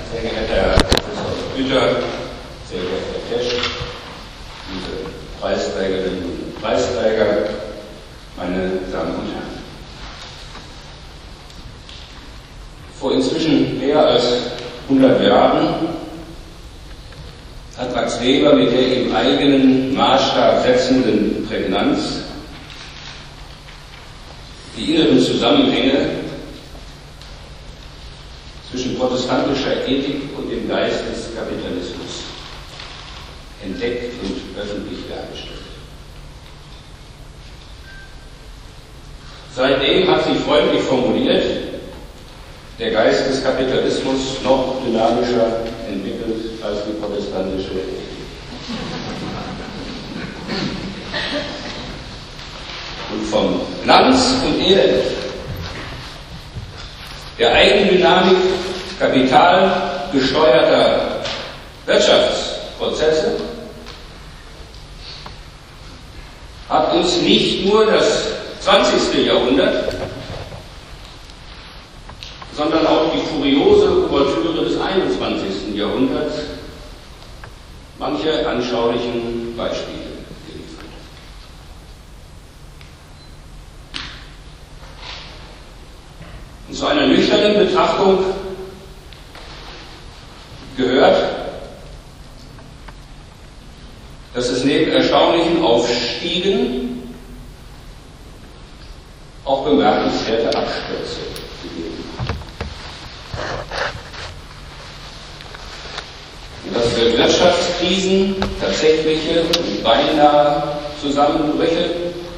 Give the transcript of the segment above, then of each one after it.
Sehr geehrter Herr Professor Güter, sehr geehrter Herr Tesch, liebe Preisträgerinnen und Preisträger, meine Damen und Herren. Vor inzwischen mehr als 100 Jahren hat Max Weber mit der im eigenen Maßstab setzenden Prägnanz die inneren Zusammenhänge zwischen protestantischer Ethik und dem Geist des Kapitalismus entdeckt und öffentlich dargestellt. Seitdem hat sich freundlich formuliert, der Geist des Kapitalismus noch dynamischer entwickelt als die protestantische Ethik. Und vom Glanz und Elend der Eigendynamik kapitalgesteuerter Wirtschaftsprozesse hat uns nicht nur das 20. Jahrhundert, sondern auch die furiose Ouvertüre des 21. Jahrhunderts manche anschaulichen Beispiele geliefert. Und zu einer nüchternen Betrachtung gehört, dass es neben erstaunlichen Aufstiegen auch bemerkenswerte Abstürze gegeben hat. Und dass für Wirtschaftskrisen, tatsächliche und beinahe Zusammenbrüche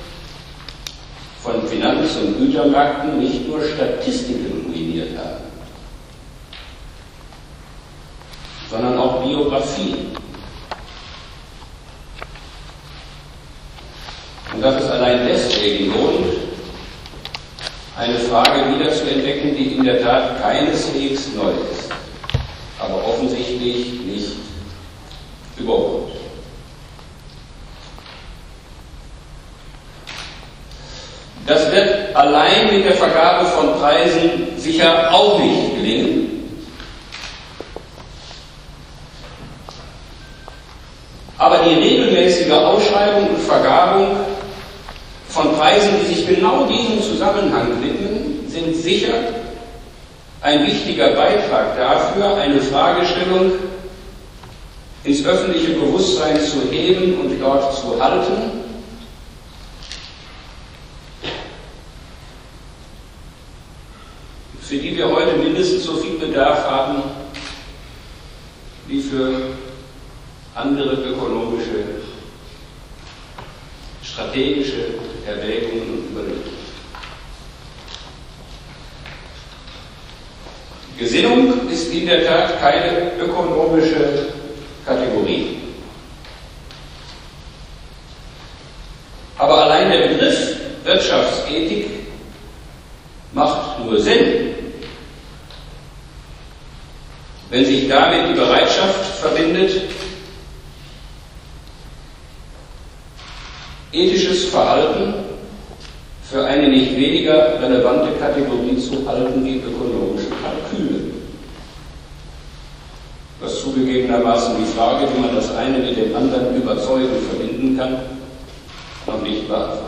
von Finanz- und Gütermärkten nicht nur Statistiken ruiniert haben, sondern auch Biografien. Und dass es allein deswegen lohnt, eine Frage wiederzuentdecken, die in der Tat keineswegs neu ist, aber offensichtlich nicht überholt. Das wird allein mit der Vergabe von Preisen sicher auch nicht gelingen. Aber die regelmäßige Ausschreibung und Vergabung von Preisen, die sich genau diesem Zusammenhang widmen, sind sicher ein wichtiger Beitrag dafür, eine Fragestellung ins öffentliche Bewusstsein zu heben und dort zu halten, für die wir heute mindestens so viel Bedarf haben wie für andere ökonomische, strategische Erwägungen und Überlegungen. Gesinnung ist in der Tat keine ökonomische Kategorie. Aber allein der Begriff Wirtschaftsethik macht nur Sinn, wenn sich damit die Bereitschaft verbindet, ethisches Verhalten für eine nicht weniger relevante Kategorie zu halten wie ökonomische Kalküle. Was zugegebenermaßen die Frage, wie man das eine mit dem anderen überzeugend verbinden kann, noch nicht beantwortet.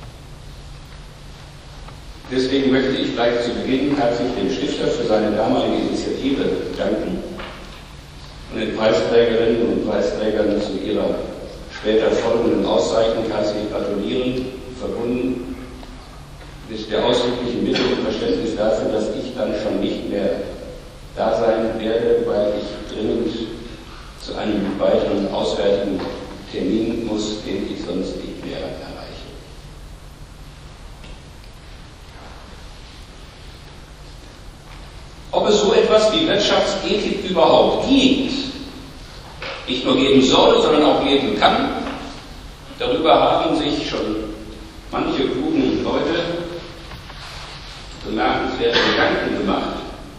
Deswegen möchte ich gleich zu Beginn herzlich dem Stifter für seine damalige Initiative danken und den Preisträgerinnen und Preisträgern zu ihrer später folgenden Auszeichnung herzlich gratulieren, verbunden mit der ausdrücklichen Bitte und Verständnis dafür, dass ich dann schon nicht mehr da sein werde, weil ich dringend zu einem weiteren auswärtigen Termin muss, den ich sonst nicht mehr erreiche. Ob es so etwas wie Wirtschaftsethik überhaupt gibt, nicht nur geben soll, sondern auch geben kann, darüber haben sich schon manche klugen Leute bemerkenswerte Gedanken gemacht.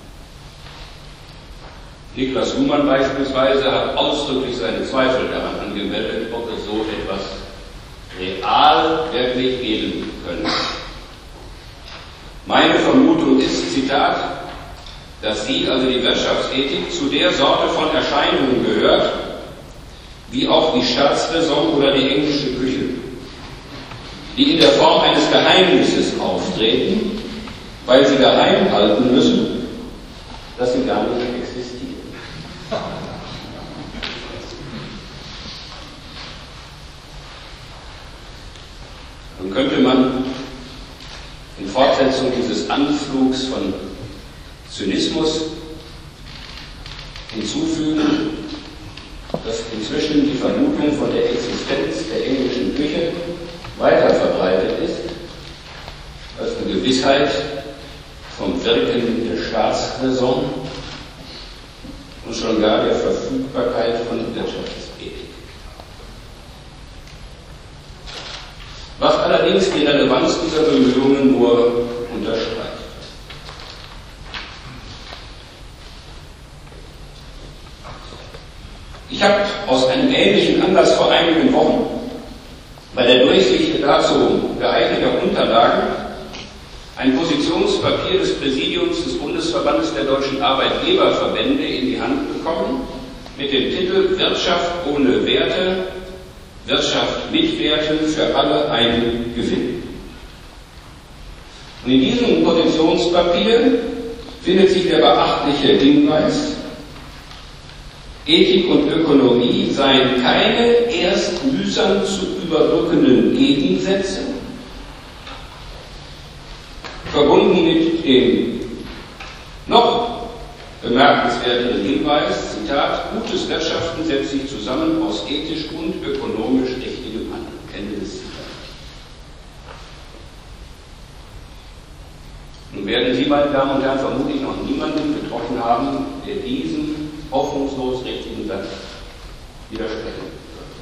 Niklas Luhmann beispielsweise hat ausdrücklich seine Zweifel daran angemeldet, ob es so etwas real wirklich geben könnte. Meine Vermutung ist, Zitat, dass sie, also die Wirtschaftsethik, zu der Sorte von Erscheinungen gehört, wie auch die Staatsräson oder die englische Küche, die in der Form eines Geheimnisses auftreten, weil sie geheim halten müssen, dass sie gar nicht existieren. Nun könnte man in Fortsetzung dieses Anflugs von Zynismus hinzufügen, dass inzwischen die Vermutung von der Existenz der englischen Küche weiter verbreitet ist, als die Gewissheit vom Wirken der Staatsräson und schon gar der Verfügbarkeit von Wirtschaftsethik. Was allerdings die Relevanz dieser Bemühungen nur unterstreicht. Ich habe aus einem ähnlichen Anlass vor einigen Wochen bei der Durchsicht dazu geeigneter Unterlagen ein Positionspapier des Präsidiums des Bundesverbandes der deutschen Arbeitgeberverbände in die Hand bekommen, mit dem Titel Wirtschaft ohne Werte, Wirtschaft mit Werten, für alle ein Gewinn. Und in diesem Positionspapier findet sich der beachtliche Hinweis, Ethik und Ökonomie seien keine erst mühsam zu überbrückenden Gegensätze, verbunden mit dem noch bemerkenswerteren Hinweis, Zitat, gutes Wirtschaften setzt sich zusammen aus ethisch und ökonomisch richtigem Handeln. Ende des Zitats. Nun werden Sie, meine Damen und Herren, vermutlich noch niemanden getroffen haben, der diesem hoffnungslos richtigen Satz widersprechen wird.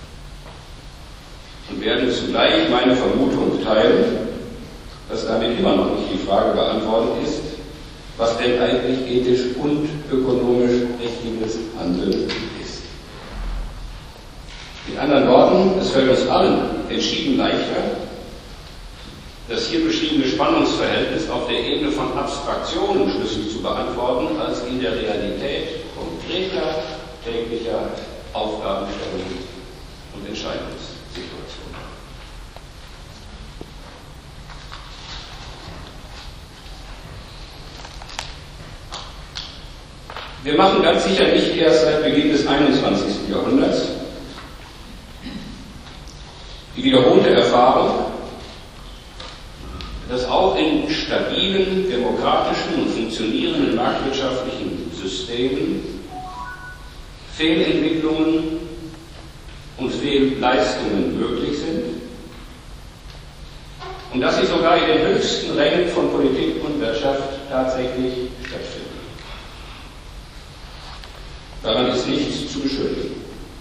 Und werden zugleich meine Vermutung teilen, dass damit immer noch nicht die Frage beantwortet ist, was denn eigentlich ethisch und ökonomisch richtiges Handeln ist. Mit anderen Worten, es fällt uns allen entschieden leichter, das hier beschriebene Spannungsverhältnis auf der Ebene von Abstraktionen schlüssig zu beantworten, als in der Realität konkreter, täglicher Aufgabenstellungen und Entscheidungssituationen. Wir machen ganz sicher nicht erst seit Beginn des 21. Jahrhunderts die wiederholte Erfahrung, dass auch in stabilen, demokratischen und funktionierenden marktwirtschaftlichen Systemen Fehlentwicklungen und Fehlleistungen möglich sind und dass sie sogar in den höchsten Rängen von Politik und Wirtschaft tatsächlich stattfinden. Daran ist nichts zu beschuldigen.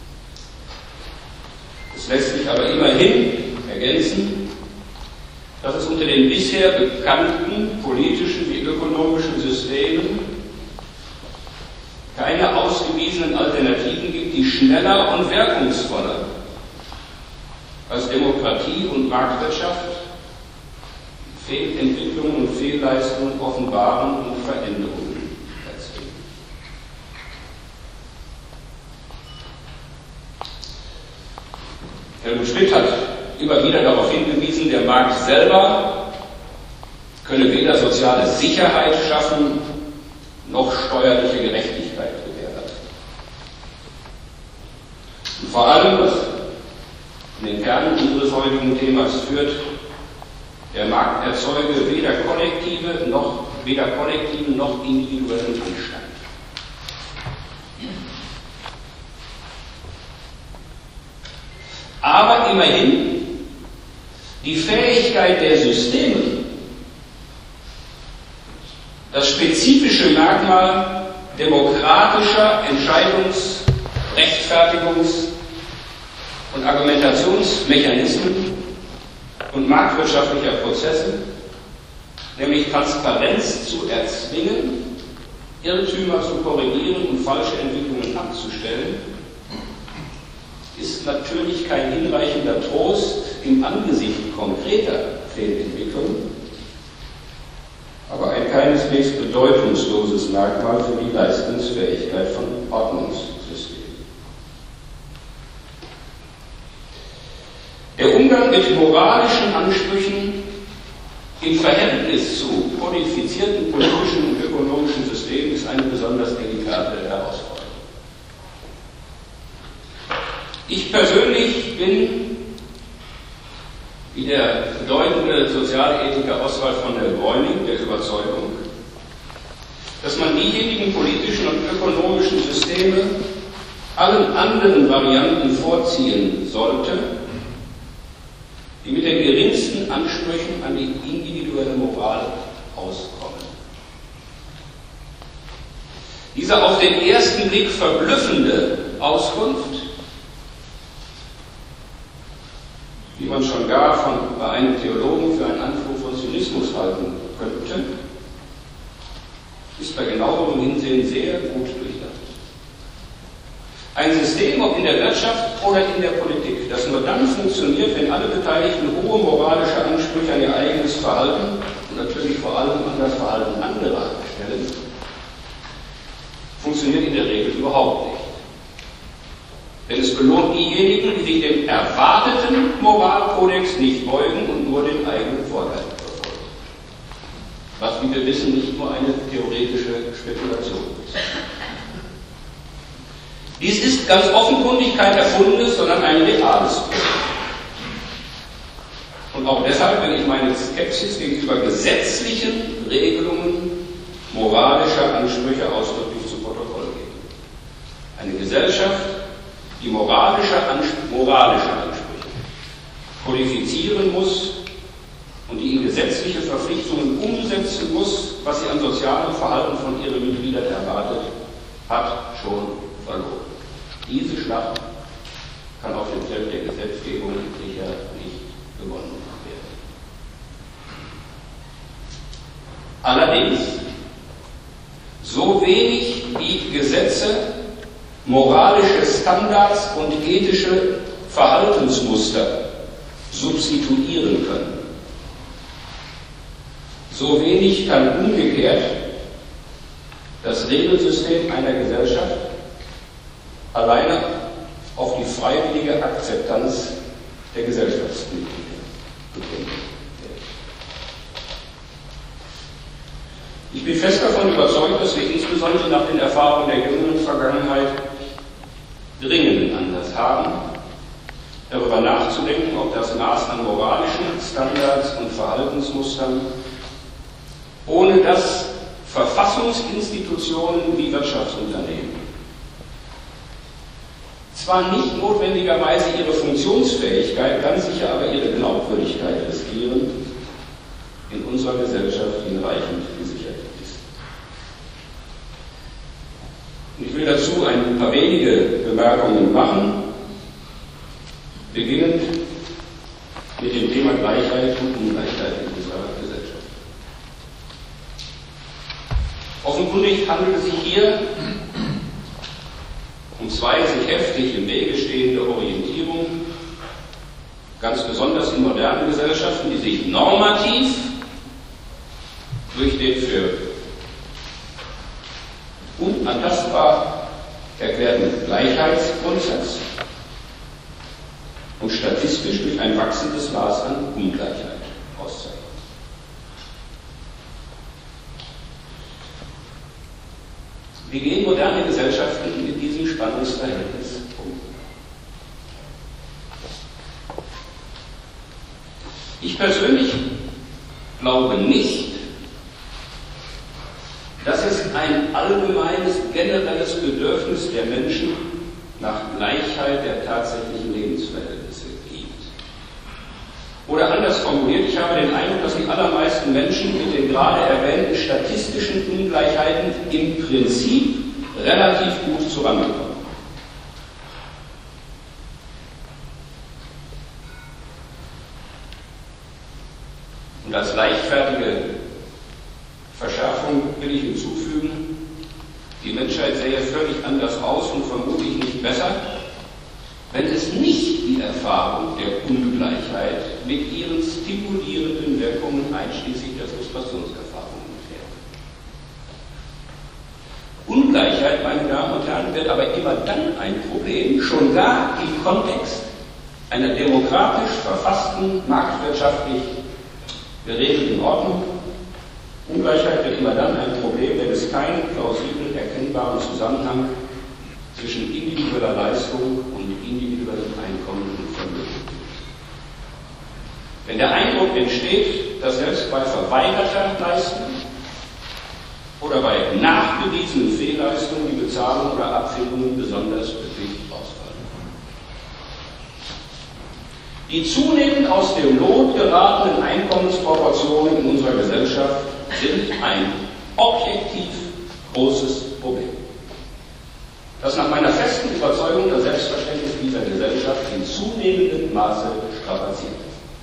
Es lässt sich aber immerhin ergänzen, dass es unter den bisher bekannten politischen wie ökonomischen Systemen keine ausgewiesenen Alternativen gibt, die schneller und wirkungsvoller als Demokratie und Marktwirtschaft Fehlentwicklungen und Fehlleistungen offenbaren und Veränderungen erzwingen. Helmut Schmidt hat immer wieder darauf hingewiesen, der Markt selber könne weder soziale Sicherheit schaffen, noch steuerliche Gerechtigkeit gewährleisten. Und vor allem, was in den Kern unseres heutigen Themas führt, der Markt erzeuge weder kollektiven noch individuellen Anstand. Aber immerhin die Fähigkeit der Systeme, das spezifische Merkmal demokratischer Entscheidungs-, Rechtfertigungs- und Argumentationsmechanismen und marktwirtschaftlicher Prozesse, nämlich Transparenz zu erzwingen, Irrtümer zu korrigieren und falsche Entwicklungen abzustellen, ist natürlich kein hinreichender Trost im Angesicht konkreter Fehlentwicklungen, aber ein keineswegs bedeutungsloses Merkmal für die Leistungsfähigkeit von Ordnungssystemen. Der Umgang mit moralischen Ansprüchen im Verhältnis zu kodifizierten politischen und ökonomischen Systemen ist eine besonders delikate Herausforderung. Ich persönlich bin, wie der bedeutende Sozialethiker Oswald von der Bräuning, der Überzeugung, dass man diejenigen politischen und ökonomischen Systeme allen anderen Varianten vorziehen sollte, die mit den geringsten Ansprüchen an die individuelle Moral auskommen. Diese auf den ersten Blick verblüffende Auskunft, die man schon gar bei einem Theologen für einen Anflug von Zynismus halten könnte, ist bei genauerem Hinsehen sehr gut durchdacht. Ein System, ob in der Wirtschaft oder in der Politik, das nur dann funktioniert, wenn alle Beteiligten hohe moralische Ansprüche an ihr eigenes Verhalten und natürlich vor allem an das Verhalten anderer stellen, funktioniert in der Regel überhaupt nicht. Denn es belohnt diejenigen, die sich dem erwarteten Moralkodex nicht beugen und nur den eigenen Vorteil verfolgen. Was, wie wir wissen, nicht nur eine theoretische Spekulation ist. Dies ist ganz offenkundig kein erfundenes, sondern ein reales Problem. Und auch deshalb will ich meine Skepsis gegenüber gesetzlichen Regelungen moralischer Ansprüche ausdrücklich zu Protokoll geben. Eine Gesellschaft, die moralische Ansprüche kodifizieren muss und die in gesetzliche Verpflichtungen umsetzen muss, was sie an sozialem Verhalten von ihren Mitgliedern erwartet, hat schon verloren. Diese Schlacht kann auf dem Feld der Gesetzgebung sicher nicht gewonnen werden. Allerdings, so wenig wie Gesetze moralische Standards und ethische Verhaltensmuster substituieren können, so wenig kann umgekehrt das Regelsystem einer Gesellschaft alleine auf die freiwillige Akzeptanz der Gesellschaftsmitglieder begründet werden. Ich bin fest davon überzeugt, dass wir insbesondere nach den Erfahrungen der jüngeren Vergangenheit dringenden Anlass haben, darüber nachzudenken, ob das Maß an moralischen Standards und Verhaltensmustern, ohne dass Verfassungsinstitutionen wie Wirtschaftsunternehmen zwar nicht notwendigerweise ihre Funktionsfähigkeit, ganz sicher aber ihre Glaubwürdigkeit riskieren, in unserer Gesellschaft hinreichend gesichert ist. Ich will dazu ein paar wenige Bemerkungen machen, beginnend mit dem Thema Gleichheit und Ungleichheit in unserer Gesellschaft. Offenkundig handelt es sich hier um zwei sich heftig im Wege stehende Orientierungen, ganz besonders in modernen Gesellschaften, die sich normativ durch den für unantastbar erklärten Gleichheitsgrundsatz und statistisch durch ein wachsendes Maß an Ungleichheit auszeichnen. Wie gehen moderne Gesellschaften mit diesem Spannungsverhältnis um? Ich persönlich glaube nicht, dass es ein allgemeines, generelles Bedürfnis der Menschen nach Gleichheit der tatsächlichen Lebensverhältnisse gibt. Oder anders formuliert, ich habe den Eindruck, dass die allermeisten Menschen mit den gerade erwähnten statistischen Ungleichheiten im Prinzip relativ gut zusammenkommen. Und als leichtfertige Verschärfung will ich hinzufügen, die Menschheit sähe völlig anders aus und vermutlich nicht besser, wenn es nicht die Erfahrung der Ungleichheit mit ihren stimulierenden Wirkungen einschließlich der Frustrationserfahrungen Ungleichheit, meine Damen und Herren, wird aber immer dann ein Problem, schon gar im Kontext einer demokratisch verfassten, marktwirtschaftlich geregelten Ordnung. Ungleichheit wird immer dann ein Problem, wenn es keinen plausibel erkennbaren Zusammenhang zwischen individueller Leistung und individuellem Einkommen und Vermögen gibt. Wenn der Eindruck entsteht, dass selbst bei verweigerter Leistung oder bei nachgewiesenen Fehlleistungen die Bezahlung oder Abfindungen besonders üppig ausfallen. Die zunehmend aus dem Lot geratenen Einkommensproportionen in unserer Gesellschaft sind ein objektiv großes Problem, das nach meiner festen Überzeugung das Selbstverständnis dieser Gesellschaft in zunehmendem Maße strapaziert.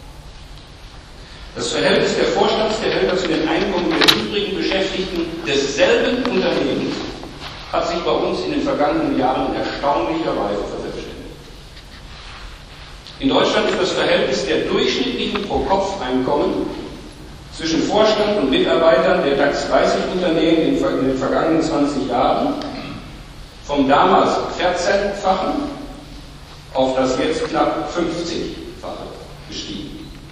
Das Verhältnis der Vorstandsgehälter zu den Einkommen der übrigen Beschäftigten desselben Unternehmens hat sich bei uns in den vergangenen Jahren erstaunlicherweise verselbstständigt. In Deutschland ist das Verhältnis der durchschnittlichen Pro-Kopf-Einkommen zwischen Vorstand und Mitarbeitern der DAX 30 Unternehmen in den vergangenen 20 Jahren vom damals 14-fachen auf das jetzt knapp 50-fache gestiegen.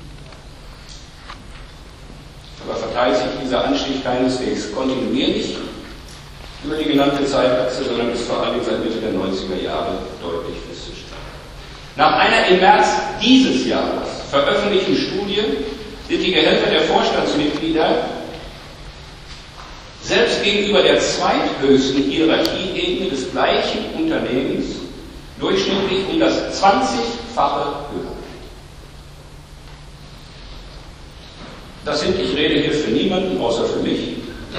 Aber verteilt sich dieser Anstieg keineswegs kontinuierlich über die genannte Zeitachse, sondern ist vor allem seit Mitte der 90er Jahre deutlich festzustellen. Nach einer im März dieses Jahres veröffentlichten Studie sind die Gehälter der Vorstandsmitglieder selbst gegenüber der zweithöchsten Hierarchieebene des gleichen Unternehmens durchschnittlich um das 20-fache höher. Das sind, ich rede hier für niemanden außer für mich,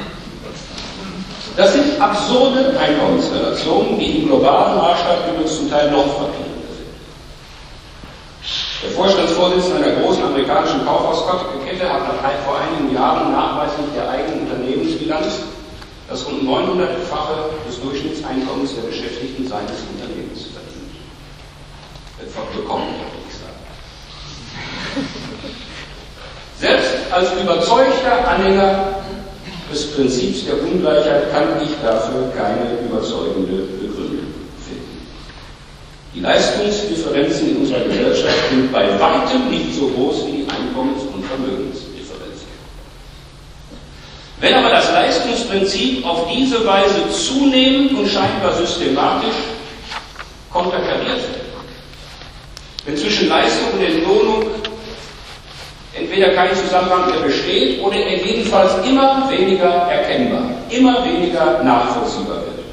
das sind absurde Einkommensrelationen, die im globalen Maßstab übrigens zum Teil noch frappierender sind. Der Vorstandsvorsitzende einer großen amerikanischen Kaufhauskette hat vor einigen Jahren nachweislich der eigenen Unternehmensbilanz das rund 900-fache des Durchschnittseinkommens der Beschäftigten seines Unternehmens verdient. Bekommen, würde ich sagen. Selbst als überzeugter Anhänger des Prinzips der Ungleichheit kann ich dafür keine überzeugende Begründung finden. Die Leistungsdifferenzen in unserer Gesellschaft sind bei weitem nicht so groß wie die Einkommens- und Vermögensdifferenzen. Wenn aber das Leistungsprinzip auf diese Weise zunehmend und scheinbar systematisch konterkariert wird, wenn zwischen Leistung und Entlohnung entweder kein Zusammenhang mehr besteht oder er jedenfalls immer weniger erkennbar, immer weniger nachvollziehbar wird,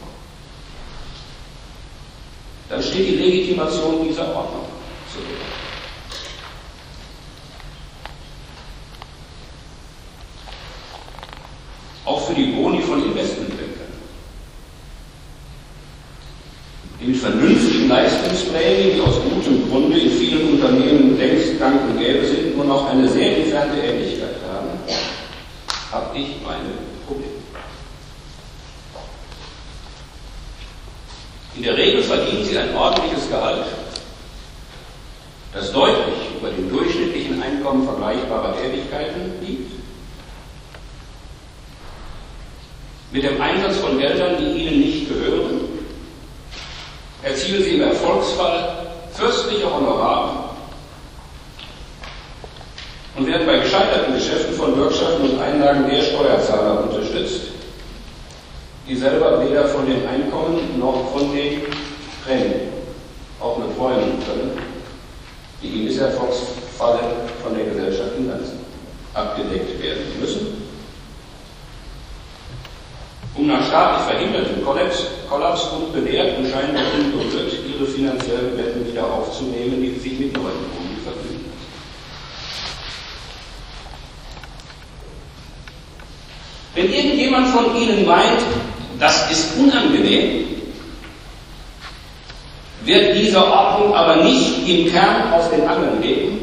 dann steht die Legitimation dieser Ordnung zurück. Auch für die Boni von Investmentbankern, die mit vernünftigen Leistungsprämien, die aus gutem Grunde in vielen Unternehmen längst gang und gäbe sind, nur noch eine sehr entfernte Ähnlichkeit haben, habe ich meine Probleme. In der Regel verdienen sie ein ordentliches Gehalt, das deutlich über dem durchschnittlichen Einkommen vergleichbarer Tätigkeiten liegt, mit dem Einsatz von Geldern, die ihnen nicht gehören, erzielen sie im Erfolgsfall fürstliche Honorare und werden bei gescheiterten Geschäften von Bürgschaften und Einlagen der Steuerzahler unterstützt, die selber weder von den Einkommen noch von den Prämien auch nur träumen können, die im Misserfolgsfalle von der Gesellschaft im Ganzen abgedeckt werden müssen, um nach staatlich verhindertem Kollaps gut belehrt und scheinbar unberührt ihre finanziellen Wetten wieder aufzunehmen, die sie sich mit neuen Boni vergnügen. Wenn irgendjemand von Ihnen meint, das ist unangenehm, wird diese Ordnung aber nicht im Kern aus den Angeln gehen.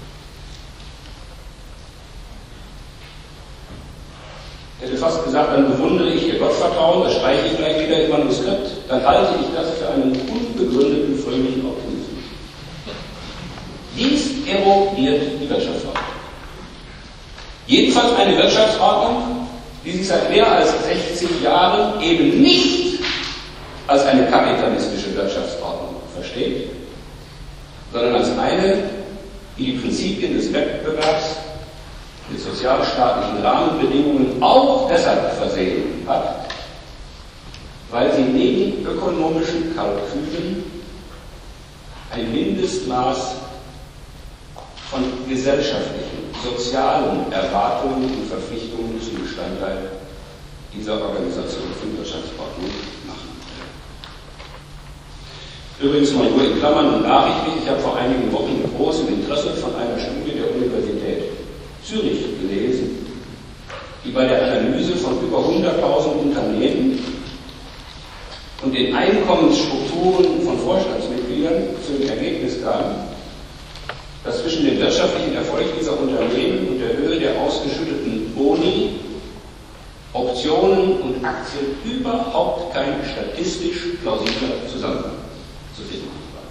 Ich hätte fast gesagt, dann bewundere ich Ihr Gottvertrauen, das streiche ich gleich wieder im Manuskript, dann halte ich das für einen unbegründeten fröhlichen Optimismus. Dies erodiert die Wirtschaftsordnung. Jedenfalls eine Wirtschaftsordnung, die sich seit mehr als 60 Jahren eben nicht als eine kapitalistische Wirtschaftsordnung versteht, sondern als eine, die die Prinzipien des Wettbewerbs mit sozialstaatlichen Rahmenbedingungen auch deshalb versehen hat, weil sie neben ökonomischen Kalkülen ein Mindestmaß von gesellschaftlichen, sozialen Erwartungen und Verpflichtungen zum Bestandteil dieser Organisation von Wirtschaftsordnung machen. Übrigens mal nur in Klammern und nachrichtlich, ich habe vor einigen Wochen mit großem Interesse von einer Studie der Universität Zürich gelesen, die bei der Analyse von über 100.000 Unternehmen und den Einkommensstrukturen von Vorstandsmitgliedern zu dem Ergebnis kam, dass zwischen dem wirtschaftlichen Erfolg dieser Unternehmen und der Höhe der ausgeschütteten Boni, Optionen und Aktien überhaupt kein statistisch plausibler Zusammenhang zu finden war.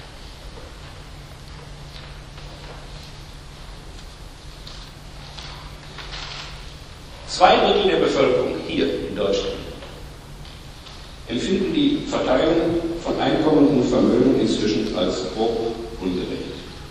Zwei Drittel der Bevölkerung hier in Deutschland empfinden die Verteilung von Einkommen und Vermögen inzwischen als grob ungerecht.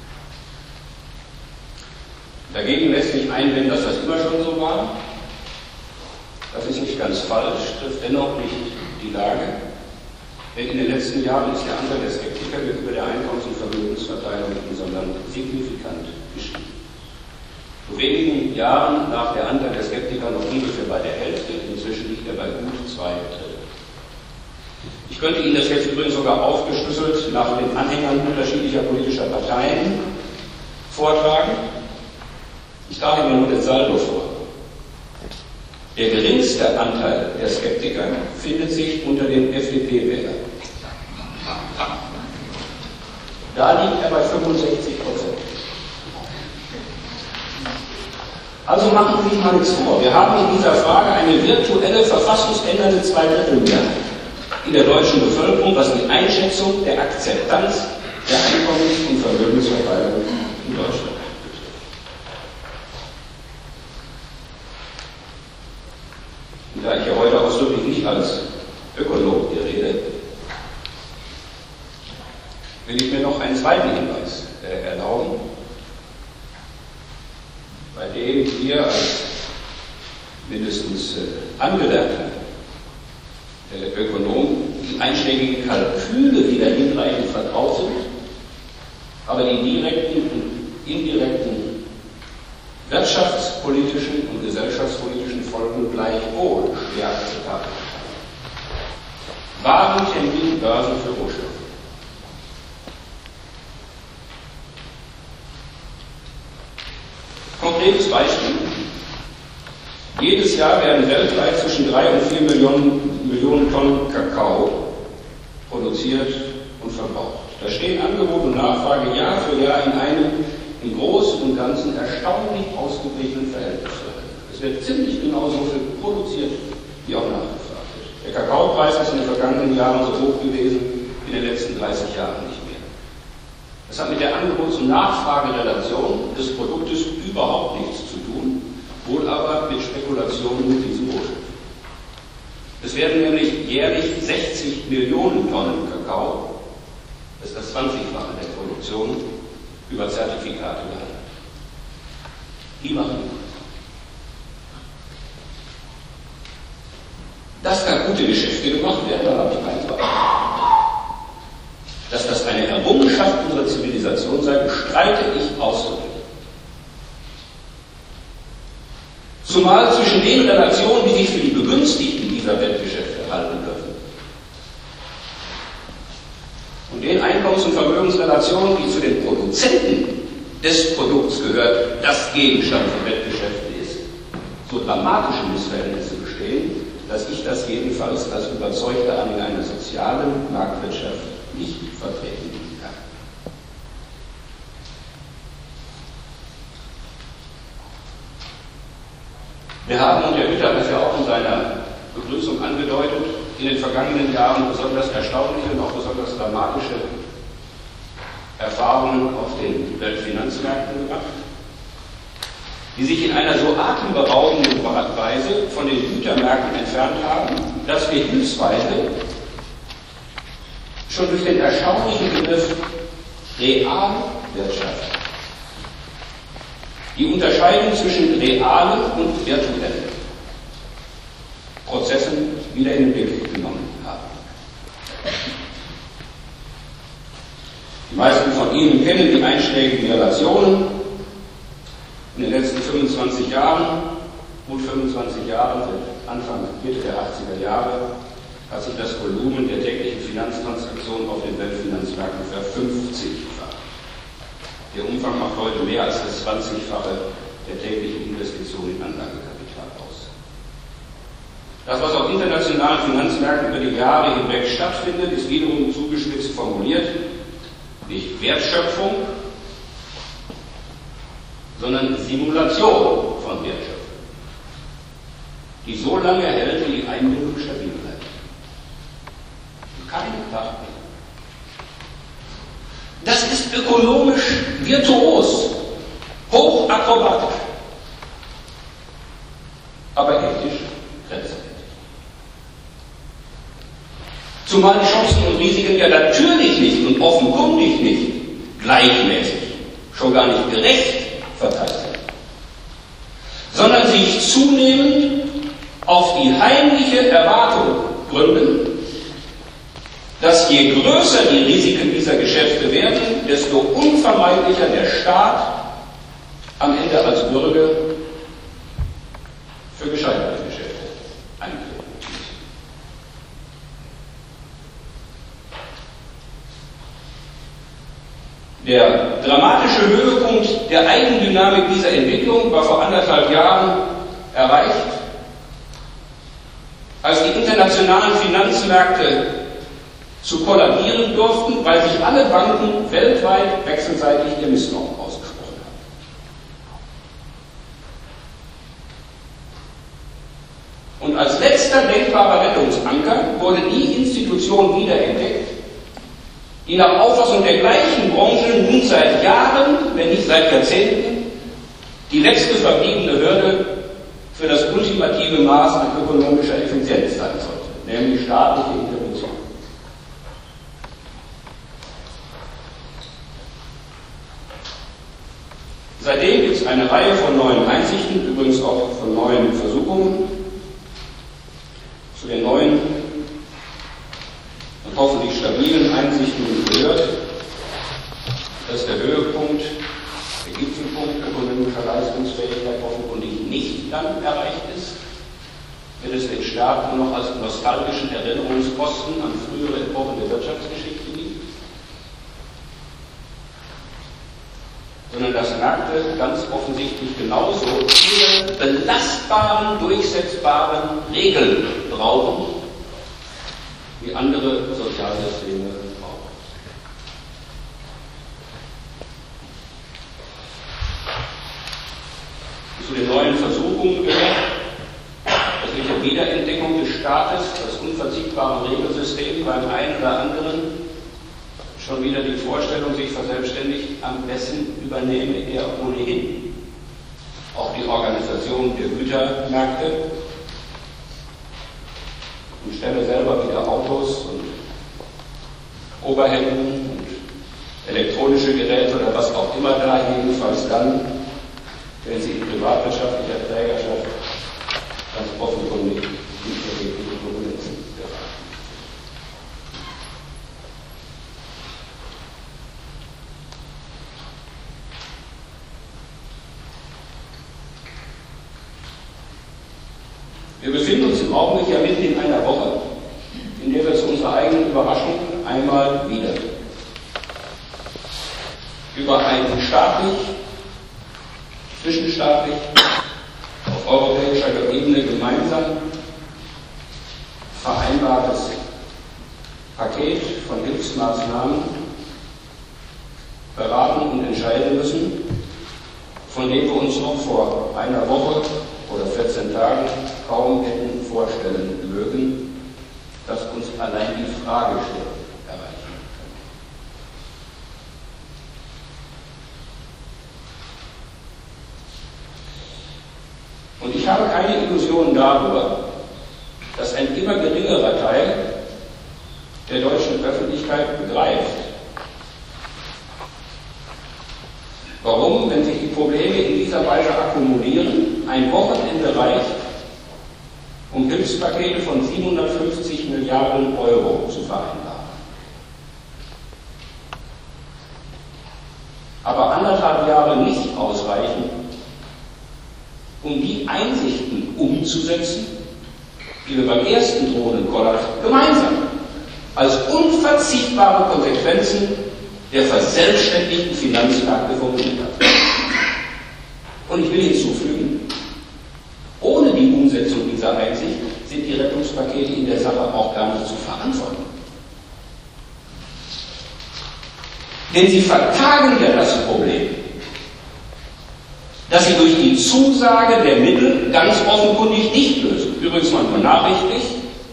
Dagegen lässt sich einwenden, dass das immer schon so war. Das ist nicht ganz falsch, trifft dennoch nicht die Lage. Denn in den letzten Jahren ist der Anteil der Skeptiker gegenüber der Einkommens- und Vermögensverteilung in unserem Land signifikant gestiegen. Vor wenigen Jahren lag der Anteil der Skeptiker noch ungefähr bei der Hälfte, inzwischen liegt er bei gut 2 Drittel. Ich könnte Ihnen das jetzt übrigens sogar aufgeschlüsselt nach den Anhängern unterschiedlicher politischer Parteien vortragen. Ich trage Ihnen nur den Saldo vor. Der geringste Anteil der Skeptiker findet sich unter den FDP-Wählern. Da liegt er bei 65%. Also machen Sie sich mal nichts vor. Wir haben in dieser Frage eine virtuelle, verfassungsändernde Zweidrittelmehrheit in der deutschen Bevölkerung, was die Einschätzung der Akzeptanz der Einkommens- und Vermögensverteilung in Deutschland betrifft. Und da ich ja heute ausdrücklich nicht als Ökonom hier rede, will ich mir noch einen zweiten Hinweis erlauben, bei dem wir als mindestens angelernte Ökonomen die einschlägigen Kalküle wieder hinreichend vertraut sind, aber die direkten und indirekten wirtschaftspolitischen und gesellschaftspolitischen Folgen gleichwohl schwer akzeptabel. Warentermin Börsen für Rohstoffe. Konkretes Beispiel. Jedes Jahr werden weltweit zwischen 3 und 4 Millionen Tonnen Kakao produziert und verbraucht. Da stehen Angebot und Nachfrage Jahr für Jahr in einem im Großen und Ganzen erstaunlich ausgeglichenen Verhältnis. Es wird ziemlich genau so viel produziert, wie auch nachgefragt wird. Der Kakaopreis ist in den vergangenen Jahren so hoch gewesen wie in den letzten 30 Jahren nicht mehr. Das hat mit der Angebots- und Nachfragerelation des Produktes überhaupt nichts zu tun, wohl aber mit Spekulationen mit diesem Rohstoff. Es werden nämlich jährlich 60 Millionen Tonnen Kakao, das ist das 20-fache der Produktion, über Zertifikate gehandelt. Die machen die. Dass da gute Geschäfte gemacht werden, da habe ich keinen Zweifel. Dass das eine Errungenschaft unserer Zivilisation sei, bestreite ich ausdrücklich. Zumal zwischen den Relationen, die sich für die Begünstigten dieser Weltgeschäfte halten dürfen, und den Einkommens- und Vermögensrelationen, die zu den Produzenten des Produkts gehört, das Gegenstand von Wettgeschäften ist, so dramatische Missverhältnisse bestehen, dass ich das jedenfalls als überzeugter Anhänger einer sozialen Marktwirtschaft nicht vertreten kann. Wir haben, und Herr Hütter hat es ja auch in seiner Begrüßung angedeutet, in den vergangenen Jahren besonders erstaunliche und auch besonders dramatische Erfahrungen auf den Weltfinanzmärkten gemacht. die sich in einer so atemberaubenden Weise von den Gütermärkten entfernt haben, dass wir hilfsweise schon durch den erstaunlichen Begriff Realwirtschaft die Unterscheidung zwischen realen und virtuellen Prozessen wieder in den Blick genommen haben. Die meisten von Ihnen kennen die einschlägigen Relationen. In den letzten 25 Jahren, gut 25 Jahre, seit Anfang Mitte der 80er Jahre, hat sich das Volumen der täglichen Finanztransaktionen auf den Weltfinanzmärkten ver50-facht. Der Umfang macht heute mehr als das 20-fache der täglichen Investitionen in Anlagekapital aus. Das, was auf internationalen Finanzmärkten über die Jahre hinweg stattfindet, ist wiederum zugespitzt formuliert nicht Wertschöpfung, sondern Simulation von Wertschöpfung, die so lange hält, wie die Einbindung stabil bleibt. Keine Kraft mehr. Das ist ökonomisch virtuos, hochakrobatisch, aber ethisch grenzwertig. Zumal die Chancen und Risiken ja natürlich nicht und offenkundig nicht gleichmäßig, schon gar nicht gerecht verteilt sind, sondern sich zunehmend auf die heimliche Erwartung gründen, dass je größer die Risiken dieser Geschäfte werden, desto unvermeidlicher der Staat am Ende als Bürger für gescheiterte Geschäfte eintreten muss. Der dramatische Höhepunkt der Eigendynamik dieser Entwicklung war vor 1,5 Jahren erreicht, als die internationalen Finanzmärkte zu kollabieren durften, weil sich alle Banken weltweit wechselseitig ihr Misstrauen ausgesprochen haben. Und als letzter denkbarer Rettungsanker wurde die Institution wiederentdeckt, die nach Auffassung der gleichen Branche nun seit Jahren, wenn nicht seit Jahrzehnten, die letzte verbliebene Hürde für das ultimative Maß an ökonomischer Effizienz sein sollte, nämlich staatliche Intervention. Seitdem gibt es eine Reihe von neuen Einsichten, übrigens auch von neuen Versuchungen. Zu den neuen und hoffentlich stabilen Einsichten gehört, dass der Höhepunkt, der Gipfelpunkt ökonomischer Leistungsfähigkeit offenkundig nicht dann erreicht ist, wenn es den Staat nur noch als nostalgischen Erinnerungsposten an frühere Epochen der Wirtschaftsgeschichte gibt, sondern dass Märkte ganz offensichtlich genauso ihre belastbaren, durchsetzbaren Regeln brauchen, wie andere Sozialsysteme brauchen. Zu den neuen Versuchungen gehört, dass mit der Wiederentdeckung des Staates das unverzichtbare Regelsystem beim einen oder anderen schon wieder die Vorstellung sich verselbstständigt, am besten übernehme er ohnehin auch die Organisation der Gütermärkte und stelle selber wieder Autos und Oberhemden und elektronische Geräte oder was auch immer da, jedenfalls dann, wenn sie in privatwirtschaftlicher Trägerschaft ganz offenkundig nicht erhebliche Turbulenzen geraten. Wir befinden uns im Augenblick ja mitten in einer Woche, in der wir zu unserer eigenen Überraschung einmal wieder über ein staatlich, zwischenstaatlich, auf europäischer Ebene gemeinsam vereinbartes Paket von Hilfsmaßnahmen beraten und entscheiden müssen, von dem wir uns noch vor einer Woche oder 14 Tagen kaum hätten vorstellen mögen, dass uns allein die Fragestellung erreichen kann. Spekulationen darüber, dass ein immer geringerer Teil der deutschen Öffentlichkeit begreift, warum, wenn sich die Probleme in dieser Weise akkumulieren, ein Wochenende reicht, um Hilfspakete von 750 Milliarden Euro zu vereinbaren. Aber 1,5 Jahre nicht ausreichen, um die Einsichten umzusetzen, die wir beim ersten Drohnenkollaps gemeinsam als unverzichtbare Konsequenzen der verselbstständigten Finanzmärkte formuliert haben. Und ich will hinzufügen, ohne die Umsetzung dieser Einsicht sind die Rettungspakete in der Sache auch gar nicht zu verantworten. Denn sie vertagen ja das Problem, dass sie durch die Zusage der Mittel ganz offenkundig nicht lösen. Übrigens mal nur nachrichtlich: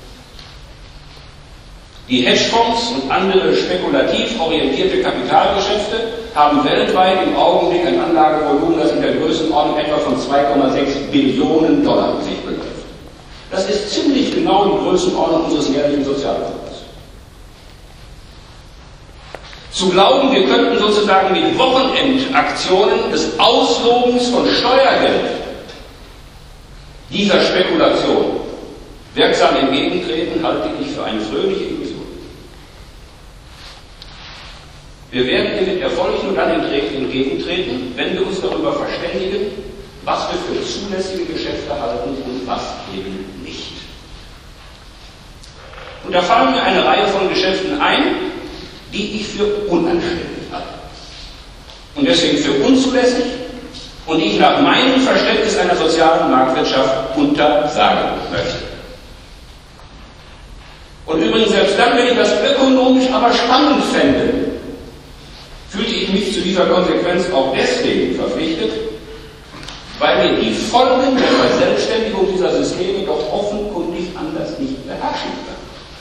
Die Hedgefonds und andere spekulativ orientierte Kapitalgeschäfte haben weltweit im Augenblick ein Anlagevolumen, das in der Größenordnung etwa von 2,6 Billionen Dollar sich beläuft. Das ist ziemlich genau die Größenordnung unseres jährlichen Sozialfonds. Zu glauben, wir könnten sozusagen mit Wochenendaktionen des Auslobens von Steuergeld dieser Spekulation wirksam entgegentreten, halte ich für eine fröhliche Illusion. Wir werden ihr mit Erfolg nur dann entgegentreten, wenn wir uns darüber verständigen, was wir für zulässige Geschäfte halten und was eben nicht. Und da fallen mir eine Reihe von Geschäften ein, die ich für unanständig halte und deswegen für unzulässig und die ich nach meinem Verständnis einer sozialen Marktwirtschaft untersagen möchte. Und übrigens, selbst dann, wenn ich das ökonomisch aber spannend fände, fühlte ich mich zu dieser Konsequenz auch deswegen verpflichtet, weil wir die Folgen der Verselbstständigung dieser Systeme doch offenkundig anders nicht beherrschen können.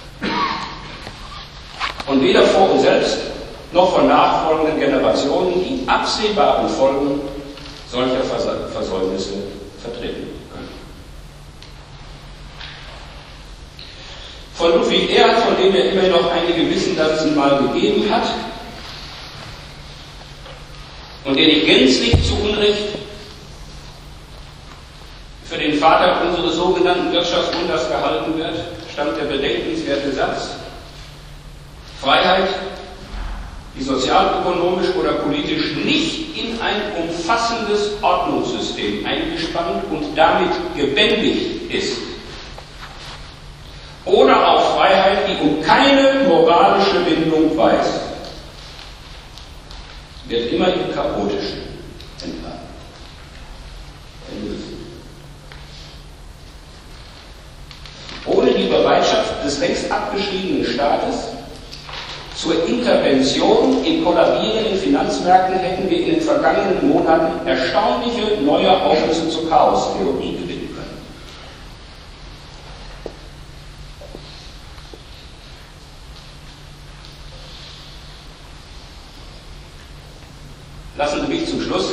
Und weder vor uns selbst noch von nachfolgenden Generationen die absehbaren Folgen solcher Versäumnisse vertreten können. Von Ludwig Erhard, von dem wir immer noch einige wissen, dass es ihn mal gegeben hat und der nicht gänzlich zu Unrecht für den Vater unseres sogenannten Wirtschaftswunders gehalten wird, stammt der bedenkenswerte Satz: Freiheit, die sozialökonomisch oder politisch nicht in ein umfassendes Ordnungssystem eingespannt und damit gebändigt ist. Oder auch Freiheit, die um keine moralische Bindung weiß, wird immer im Chaotischen entladen. Ohne die Bereitschaft des längst abgeschriebenen Staates zur Intervention in kollabierenden Finanzmärkten hätten wir in den vergangenen Monaten erstaunliche neue Aufschlüsse zur Chaostheorie gewinnen können. Lassen Sie mich zum Schluss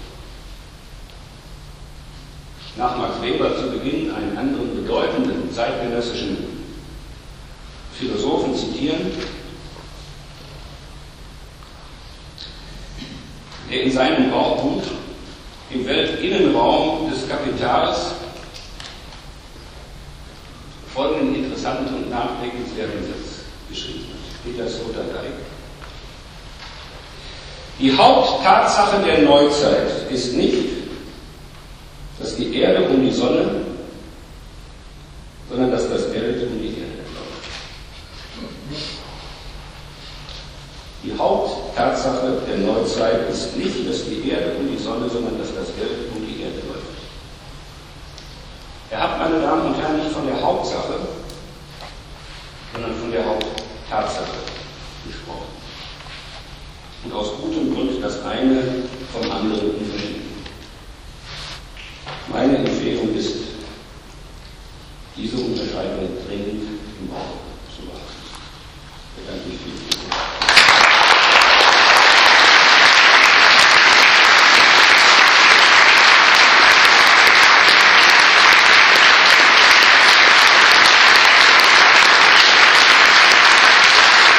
nach Max Weber zu Beginn einen anderen bedeutenden zeitgenössischen Philosophen zitieren, der in seinem Buch im Weltinnenraum des Kapitals folgenden interessanten und nachdenkenswerten Satz geschrieben hat. Peter Sloterdijk: Die Haupttatsache der Neuzeit ist nicht, dass die Erde um die Sonne, sondern dass das Geld um die Erde läuft. Die Haupttatsache der Neuzeit ist nicht, dass die Erde um die Sonne, sondern dass das Geld um die Erde läuft. Er hat, meine Damen und Herren, nicht von der Hauptsache, sondern von der Haupttatsache gesprochen. Und aus gutem Grund das eine vom anderen unterschieden. Meine Empfehlung ist, diese Unterscheidung dringend im Auge zu behalten. Ich bedanke mich vielmals.